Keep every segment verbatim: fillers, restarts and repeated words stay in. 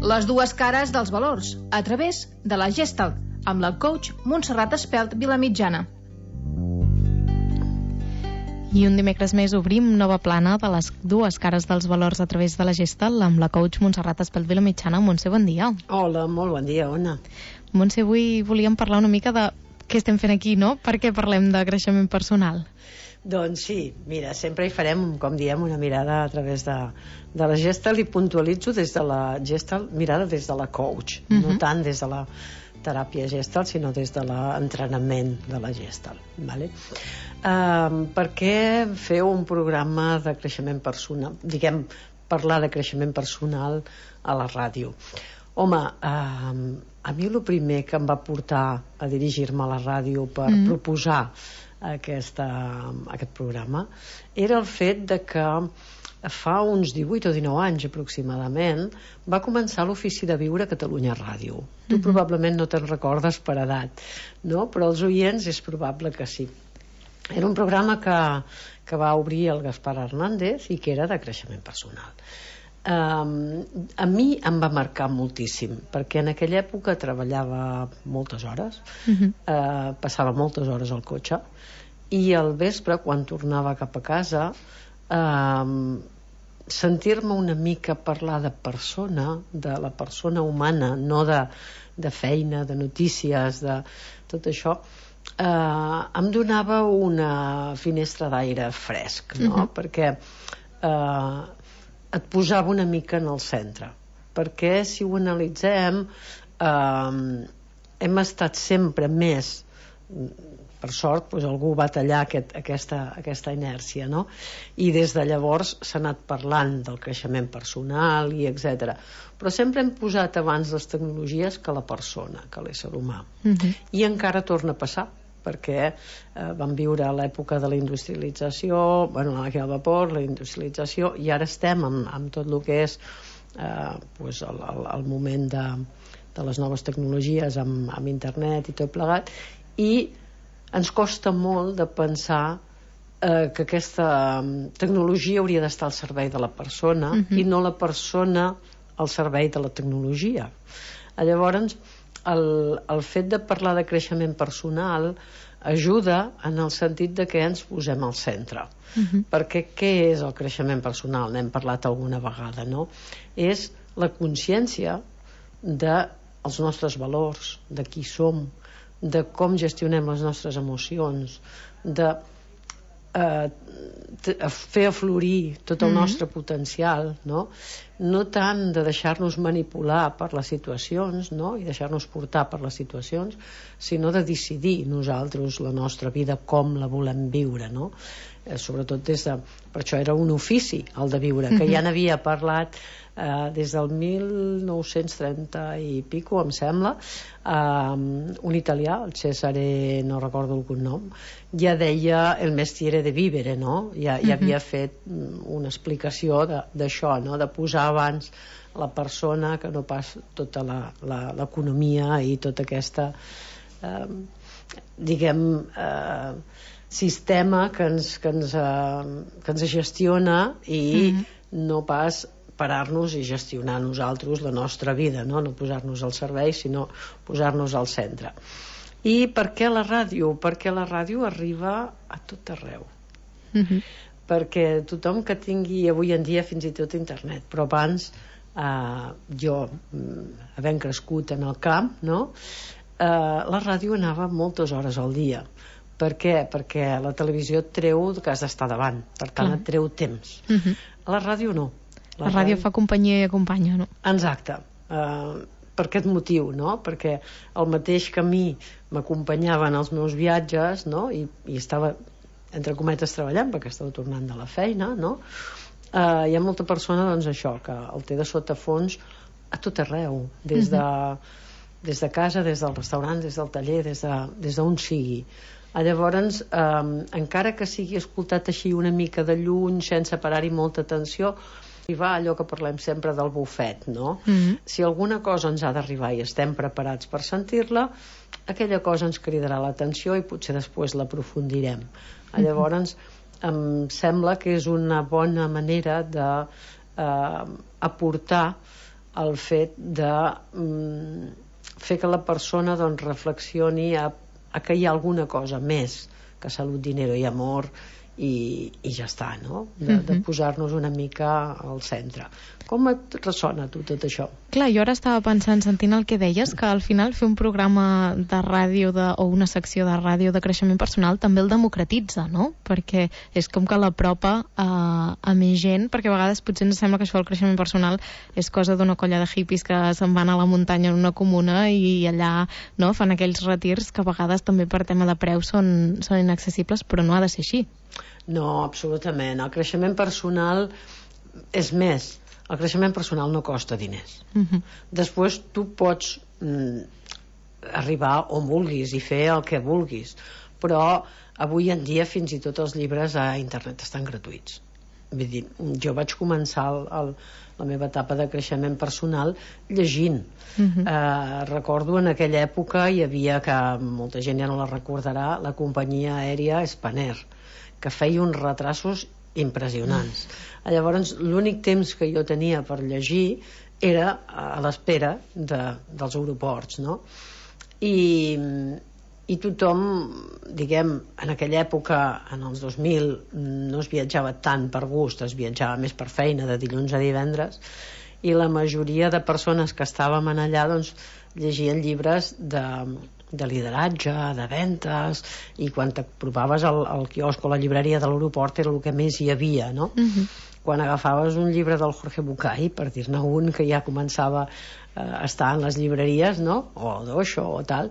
Les dues cares dels valors, a través de la Gestalt, amb la coach Montserrat Espelt Vilamitjana. I un dimecres més obrim nova plana de les dues cares dels valors a través de la Gestalt amb la coach Montserrat Espelt Vilamitjana. Montse, bon dia. Hola, molt bon dia, Ona. Montse, avui volíem parlar una mica de què estem fent aquí, no? Per què parlem de creixement personal? Doncs sí, mira, sempre hi farem, com diem, una mirada a través de, de la Gestalt, i puntualitzo des de la Gestalt, mirada des de la coach, uh-huh. no tant des de la teràpia Gestalt, sinó des de l'entrenament de la Gestalt, vale? Uh, per què fer un programa de creixement personal, diguem, parlar de creixement personal a la ràdio? Home, uh, a mi el primer que em va portar a dirigir-me a la ràdio per mm. proposar aquesta, aquest programa era el fet de que fa uns divuit o dinou anys aproximadament va començar l'Ofici de Viure a Catalunya Ràdio. Tu mm-hmm. probablement no te'n recordes per edat, no? Però els oients és probable que sí. Era un programa que, que va obrir el Gaspar Hernández i que era de creixement personal. Um, a mi em va marcar moltíssim, perquè en aquella època treballava moltes hores, uh-huh. uh, passava moltes hores al cotxe, i al vespre, quan tornava cap a casa, uh, sentir-me una mica parlar de persona, de la persona humana, no de, de feina, de notícies, de tot això, Uh, em donava una finestra d'aire fresc, no? Uh-huh. Perquè uh, et posava una mica en el centre, perquè si ho analitzem uh, hem estat sempre més, per sort doncs algú va tallar aquest, aquesta, aquesta inèrcia, no? I des de llavors s'ha anat parlant del creixement personal i etcètera, però sempre hem posat abans les tecnologies que la persona, que l'ésser humà. Uh-huh. I encara torna a passar, perquè eh, vam viure l'època de la industrialització, bueno, la màquina de vapor, la industrialització, i ara estem amb, amb tot el que és eh, pues el, el, el moment de, de les noves tecnologies amb, amb internet i tot plegat, i ens costa molt de pensar eh, que aquesta tecnologia hauria d'estar al servei de la persona, uh-huh. i no la persona al servei de la tecnologia. Llavors El, el fet de parlar de creixement personal ajuda en el sentit de que ens posem al centre. Uh-huh. Perquè què és el creixement personal? N'hem parlat alguna vegada, no? És la consciència dels nostres valors, de qui som, de com gestionem les nostres emocions, de eh, fer aflorir tot el mm-hmm. nostre potencial, no? No tant de deixar-nos manipular per les situacions, no? I deixar-nos portar per les situacions, sinó de decidir nosaltres la nostra vida, com la volem viure, no? Eh, sobretot des de... Per això era un ofici, el de viure, que ja n'havia parlat eh, des del mil nou-cents trenta i pico, em sembla, eh, un italià, el Cesare, no recordo el cognom, ja deia el mestiere de vivere, no? Ja, ja havia fet una explicació d'això, no? De posar abans la persona que no pas tota l'economia i tota aquesta eh, diguem eh, sistema que ens, que ens, eh, que ens gestiona i mm-hmm. no pas parar-nos i gestionar nosaltres la nostra vida, no? No posar-nos al servei, sinó posar-nos al centre. I per què la ràdio? Perquè la ràdio arriba a tot arreu. Mm-hmm. Perquè tothom que tingui avui en dia fins i tot internet, però abans eh, jo havent crescut en el camp, no? eh, la ràdio anava moltes hores al dia. Per què? Perquè la televisió et treu que has d'estar davant, per tant Clar. Et treu temps. Uh-huh. La ràdio no. La, la ràdio, ràdio fa companyia i acompanya, no? Exacte. Uh, per aquest motiu, no? Perquè el mateix que a mi m'acompanyava en els meus viatges, no? I, i estava, entre cometes, treballant perquè estava tornant de la feina, no? Uh, hi ha molta persona, doncs això, que el té de sotafons a tot arreu, des de, uh-huh. des de casa, des del restaurant, des del taller, des de, des d'on sigui. Llavors, eh, encara que sigui escoltat així una mica de lluny, sense parar-hi molta atenció, arribar a allò que parlem sempre del bufet, no? Mm-hmm. Si alguna cosa ens ha d'arribar i estem preparats per sentir-la, aquella cosa ens cridarà l'atenció i potser després l'aprofundirem. Mm-hmm. Llavors, em sembla que és una bona manera de eh, aportar el fet de mm, fer que la persona doncs, reflexioni a, a que hi ha alguna cosa més que salut, dinero i amor, i, i ja està, no? De, uh-huh. de posar-nos una mica al centre. Com et ressona a tu tot això? Clar, jo ara estava pensant, sentint el que deies, que al final fer un programa de ràdio de, o una secció de ràdio de creixement personal també el democratitza, no? Perquè és com que l'apropa a, a més gent, perquè a vegades potser ens sembla que això del creixement personal és cosa d'una colla de hippies que se'n van a la muntanya en una comuna i allà, no, fan aquells retirs que a vegades també per tema de preu són, són inaccessibles, però no ha de ser així. No, absolutament. El creixement personal és més. El creixement personal no costa diners. Uh-huh. Després tu pots mm, arribar on vulguis i fer el que vulguis, però avui en dia fins i tot els llibres a internet estan gratuïts. Vull dir, jo vaig començar el, el, la meva etapa de creixement personal llegint. Uh-huh. eh, recordo en aquella època hi havia, que molta gent ja no la recordarà, la companyia aèria Spanair, que feia uns retrasos impressionants. Mm. Llavors, l'únic temps que jo tenia per llegir era a l'espera de, dels aeroports, no? I, i tothom, diguem, en aquella època, en els dos mil, no es viatjava tant per gust, es viatjava més per feina, de dilluns a divendres, i la majoria de persones que estàvem allà, doncs, llegien llibres de de lideratge, de ventes, i quan t'apropaves al, al quiosc o la llibreria de l'aeroport era el que més hi havia, no? Uh-huh. Quan agafaves un llibre del Jorge Bucay, per dir-ne un que ja començava eh, a estar en les llibreries, no? O d'Osho o tal,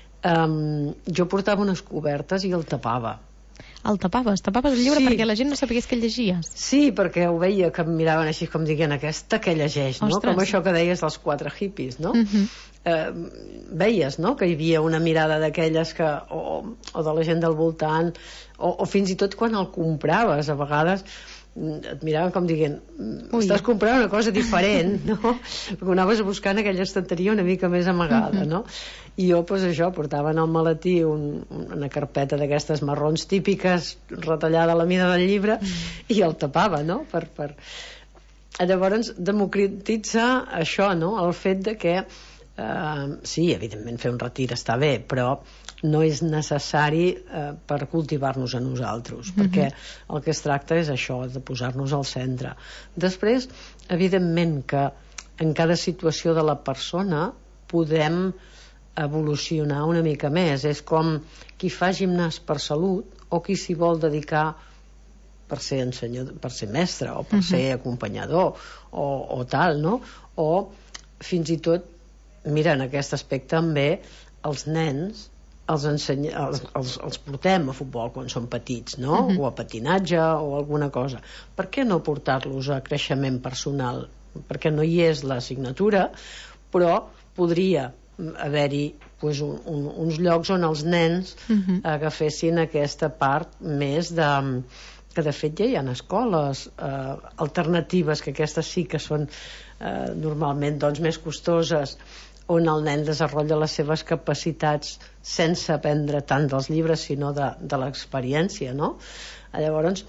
um, jo portava unes cobertes i el tapava. El tapaves? Tapaves el llibre, sí, perquè la gent no sabés que el llegies? Sí, perquè ho veia, que em miraven així com dient, aquesta que llegeix, no? Ostres. Com això que deies dels quatre hippies, no? Uh-huh. Eh, veies, no?, que hi havia una mirada d'aquelles que, o, o de la gent del voltant, o, o fins i tot quan el compraves, a vegades et miraven com dient, estàs comprant una cosa diferent, no? Perquè anaves a buscar en aquella estanteria una mica més amagada, no? I jo, doncs això, portava en el maletí un, una carpeta d'aquestes marrons típiques, retallada a la mida del llibre, i el tapava, no? Per, per... Llavors, democratitza això, no? El fet de que Uh, sí, evidentment fer un retir està bé, però no és necessari uh, per cultivar-nos a nosaltres, uh-huh. perquè el que es tracta és això, de posar-nos al centre. Després, evidentment que en cada situació de la persona podem evolucionar una mica més. És com qui fa gimnàs per salut o qui s'hi vol dedicar per ser ensenyador, per ser mestre o per uh-huh. ser acompanyador o, o tal, no? O fins i tot, mira, en aquest aspecte també els nens els, ensenya, els, els, els portem a futbol quan són petits, no? Uh-huh. O a patinatge o alguna cosa. Per què no portar-los a creixement personal? Perquè no hi és l'assignatura, però podria haver-hi pues, un, un, uns llocs on els nens uh-huh. agafessin aquesta part més de... que de fet ja hi ha escoles eh, alternatives, que aquestes sí que són eh, normalment doncs, més costoses, on el nen desenvolupa les seves capacitats sense aprendre tant dels llibres sinó de, de l'experiència, no? Llavors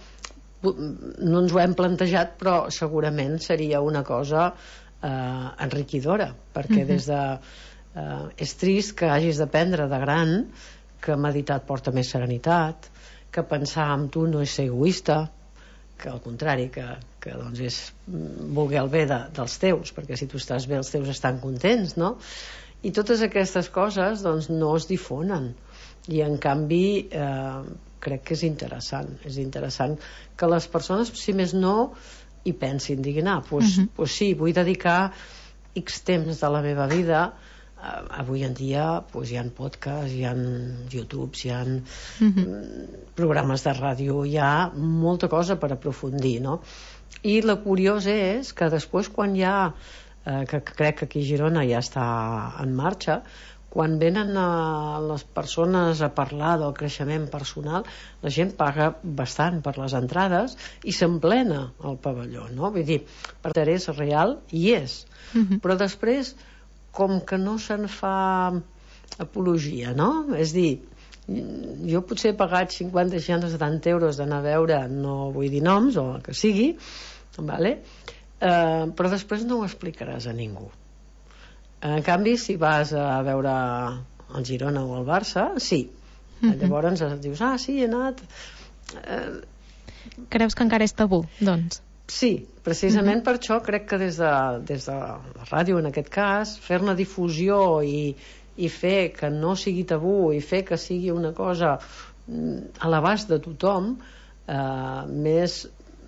no ens ho hem plantejat, però segurament seria una cosa eh, enriquidora, perquè uh-huh. des de eh, és trist que hagis d'aprendre de gran que meditar et porta més serenitat, que pensar en tu no és ser egoista, que al contrari, que, que doncs és voler el bé de, dels teus, perquè si tu estàs bé els teus estan contents, no? I totes aquestes coses doncs no es difonen, i en canvi eh, crec que és interessant és interessant que les persones, si més no, hi pensin, diguin, ah, doncs, uh-huh. doncs sí, vull dedicar X temps de la meva vida. Uh, avui en dia pues, hi ha podcasts, hi ha YouTubes, hi ha uh-huh. programes de ràdio, hi ha molta cosa per aprofundir, no? I la curiosa és que després quan hi ha uh, que crec que aquí a Girona ja està en marxa, quan venen uh, les persones a parlar del creixement personal, la gent paga bastant per les entrades i s'emplena el pavelló, no? Vull dir, per interès real hi és, uh-huh. però després com que no se'n fa apologia, no? És dir, jo potser he pagat cinquanta, seixanta, setanta euros d'anar a veure, no vull dir noms o el que sigui, vale? eh, però després no ho explicaràs a ningú. En canvi, si vas a veure el Girona o el Barça, sí. Mm-hmm. Llavors dius, ah, sí, he anat... Eh... Creus que encara és tabú, doncs? Sí, precisament mm-hmm. per això crec que des de, des de la ràdio, en aquest cas, fer-ne difusió i, i fer que no sigui tabú i fer que sigui una cosa a l'abast de tothom, eh, més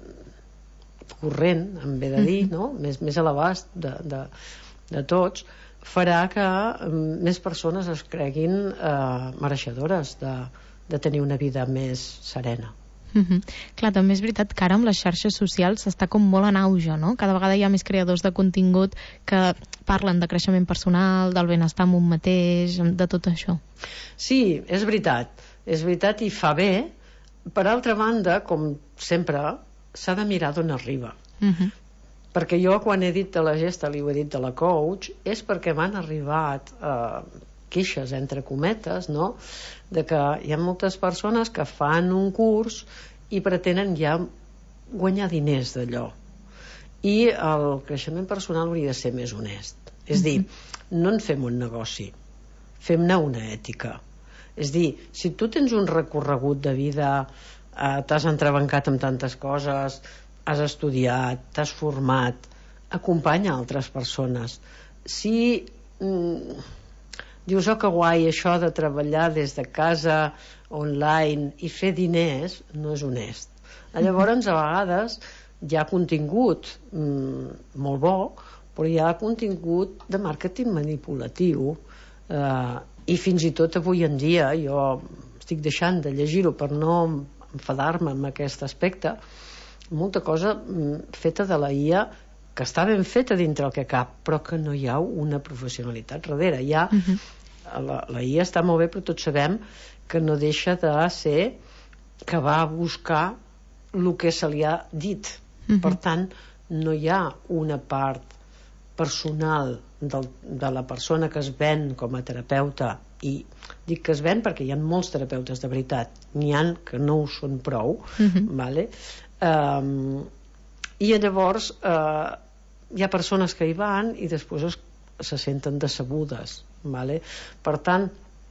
corrent, em ve de dir, no? més, més a l'abast de, de, de tots, farà que més persones es creguin eh, mereixedores de, de tenir una vida més serena. Mm-hmm. Clar, també és veritat que ara amb les xarxes socials està com molt en auge, no? Cada vegada hi ha més creadors de contingut que parlen de creixement personal, del benestar en un mateix, de tot això. Sí, és veritat, és veritat i fa bé. Per altra banda, com sempre, s'ha de mirar d'on arriba. Mm-hmm. Perquè jo quan he dit de la Gestalt i ho he dit de la coach és perquè m'han arribat eh, queixes entre cometes, no? De que hi ha moltes persones que fan un curs i pretenen ja guanyar diners d'allò, i el creixement personal hauria de ser més honest, és dir, no en fem un negoci, fem-ne una ètica. És dir, si tu tens un recorregut de vida, eh, t'has entrebancat amb tantes coses, has estudiat, t'has format, acompanya altres persones. Si mm, dius, oh que guai això de treballar des de casa online i fer diners, no és honest. Llavors a vegades hi ha contingut mm, molt bo, però hi ha contingut de màrqueting manipulatiu, eh, i fins i tot avui en dia jo estic deixant de llegir-ho per no enfadar-me amb aquest aspecte, molta cosa feta de la I A que està ben feta dintre el que cap, però que no hi ha una professionalitat darrere. Hi ha, uh-huh. la, la I A està molt bé, però tots sabem que no deixa de ser que va a buscar el que se li ha dit. Uh-huh. Per tant, no hi ha una part personal del, de la persona que es ven com a terapeuta, i dic que es ven perquè hi ha molts terapeutes de veritat, n'hi ha que no ho són prou, uh-huh. vale? Um, i llavors uh, hi ha persones que hi van i després es, se senten decebudes, vale? Per tant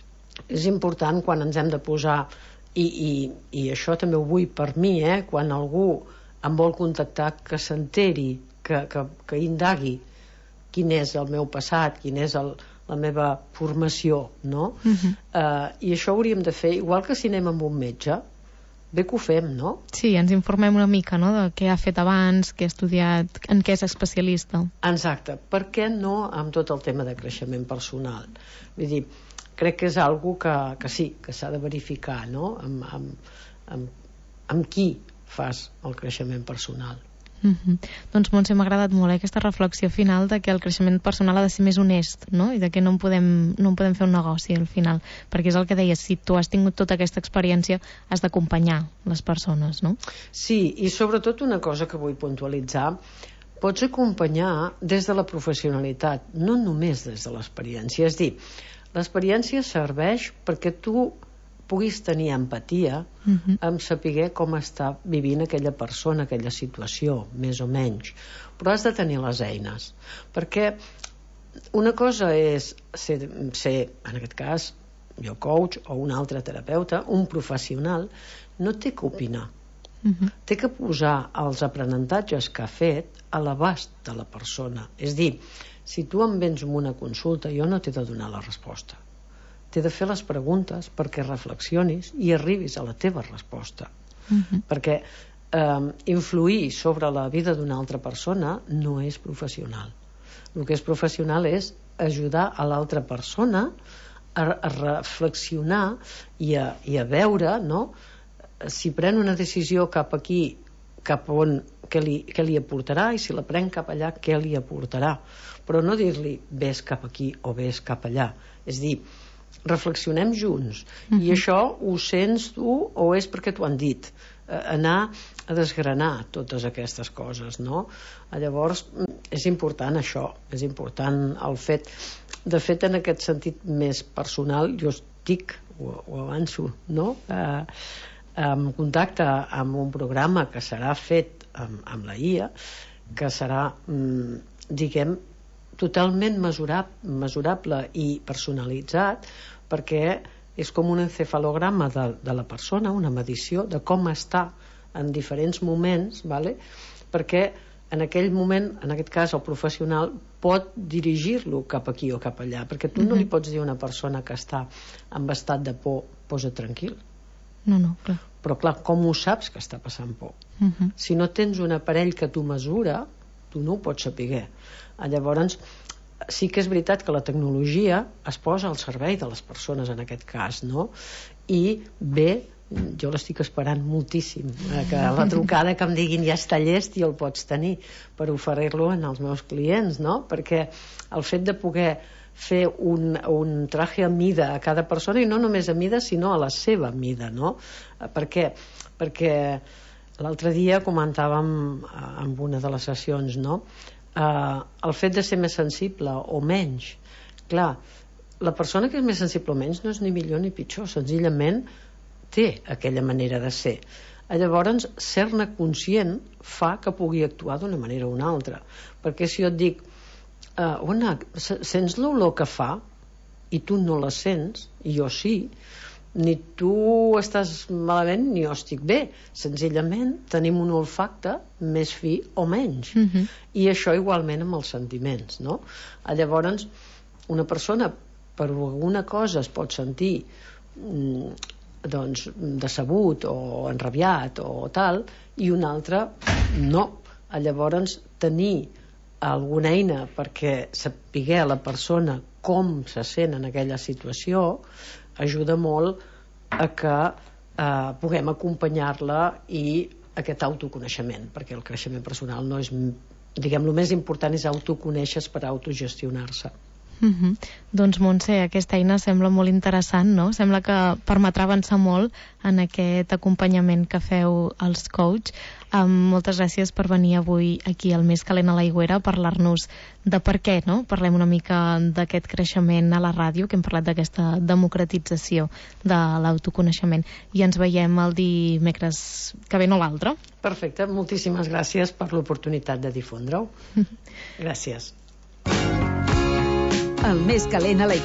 és important quan ens hem de posar i, i, i això també ho vull per mi, eh? Quan algú em vol contactar, que s'enteri, que, que, que indagui quin és el meu passat, quin és el, la meva formació, no? Uh-huh. uh, i això ho hauríem de fer igual que si anem amb un metge, bé que ho fem, no? Sí, ens informem una mica, no?, de què ha fet abans, què ha estudiat, en què és especialista. Exacte. Per què no amb tot el tema de creixement personal? Vull dir, crec que és algo que, que sí, que s'ha de verificar, no? Amb, amb, amb, amb qui fas el creixement personal. Mm-hmm. Doncs Montse, m'ha agradat molt eh, aquesta reflexió final de que el creixement personal ha de ser més honest, no? I de que no en podem, no en podem fer un negoci al final, perquè és el que deies, si tu has tingut tota aquesta experiència has d'acompanyar les persones, no? Sí, i sobretot una cosa que vull puntualitzar, pots acompanyar des de la professionalitat, no només des de l'experiència. És dir, l'experiència serveix perquè tu puguis tenir empatia, uh-huh. amb saber com està vivint aquella persona, aquella situació, més o menys. Però has de tenir les eines. Perquè una cosa és ser, ser en aquest cas, jo coach o un altre terapeuta, un professional, no té que opinar. Uh-huh. Té que posar els aprenentatges que ha fet a l'abast de la persona. És dir, si tu em vens amb una consulta, jo no t'he de donar la resposta. T'he de fer les preguntes perquè reflexionis i arribis a la teva resposta. Uh-huh. Perquè eh, influir sobre la vida d'una altra persona no és professional. El que és professional és ajudar a l'altra persona a, a reflexionar i a, i a veure, no?, si pren una decisió cap aquí, cap on, què li, què li aportarà, i si la pren cap allà, què li aportarà. Però no dir-li ves cap aquí o ves cap allà. És dir, reflexionem junts. Uh-huh. I això ho sents tu o és perquè t'ho han dit? Eh, anar a desgranar totes aquestes coses, no? Llavors és important això, és important el fet. De fet, en aquest sentit més personal, jo estic, ho, ho avanço, no?, eh, en contacte amb un programa que serà fet amb, amb la I A, que serà, diguem, totalment mesurable i personalitzat, perquè és com un encefalograma de, de la persona, una medició de com està en diferents moments, vale? Perquè en aquell moment, en aquest cas el professional pot dirigir-lo cap aquí o cap allà, perquè tu no li pots dir a una persona que està en estat de por, posa tranquil. No, no, clar. Però clar, com ho saps que està passant por? Uh-huh. Si no tens un aparell que t'ho mesura, tu no ho pots saber. Llavors, sí que és veritat que la tecnologia es posa al servei de les persones en aquest cas, no? I bé, jo l'estic esperant moltíssim, eh, que la trucada que em diguin ja està llest i el pots tenir per oferir-lo als meus clients, no? Perquè el fet de poder fer un, un traje a mida a cada persona, i no només a mida sinó a la seva mida, no? Per què? Perquè l'altre dia comentàvem en una de les sessions, no? Uh, el fet de ser més sensible o menys, clar, la persona que és més sensible o menys no és ni millor ni pitjor, senzillament té aquella manera de ser. Llavors, ser-ne conscient fa que pugui actuar d'una manera o una altra, perquè si jo et dic uh, Ona, sents l'olor que fa i tu no la sents i jo sí, ni tu estàs malament ni jo estic bé, senzillament tenim un olfacte més fi o menys. Uh-huh. I això igualment amb els sentiments, no? Llavors, una persona per alguna cosa es pot sentir mm, doncs decebut o enrabiat o tal, i un altre no. Llavors, tenir alguna eina perquè sapiguer la persona com se sent en aquella situació ajuda molt a que eh, puguem acompanyar-la, i aquest autoconeixement, perquè el creixement personal no és, diguem, el més important és autoconèixer per autogestionar-se. Uh-huh. Doncs Montse, aquesta eina sembla molt interessant, no? Sembla que permetrà avançar molt en aquest acompanyament que feu als coach. Um, moltes gràcies per venir avui aquí al Més Calent a l'Aigüera a parlar-nos de per què, no? Parlem una mica d'aquest creixement a la ràdio, que hem parlat d'aquesta democratització de l'autoconeixement, i ens veiem el dimecres que ve, no l'altre. Perfecte, moltíssimes gràcies per l'oportunitat de difondre-ho. Gràcies. El Més Calent a la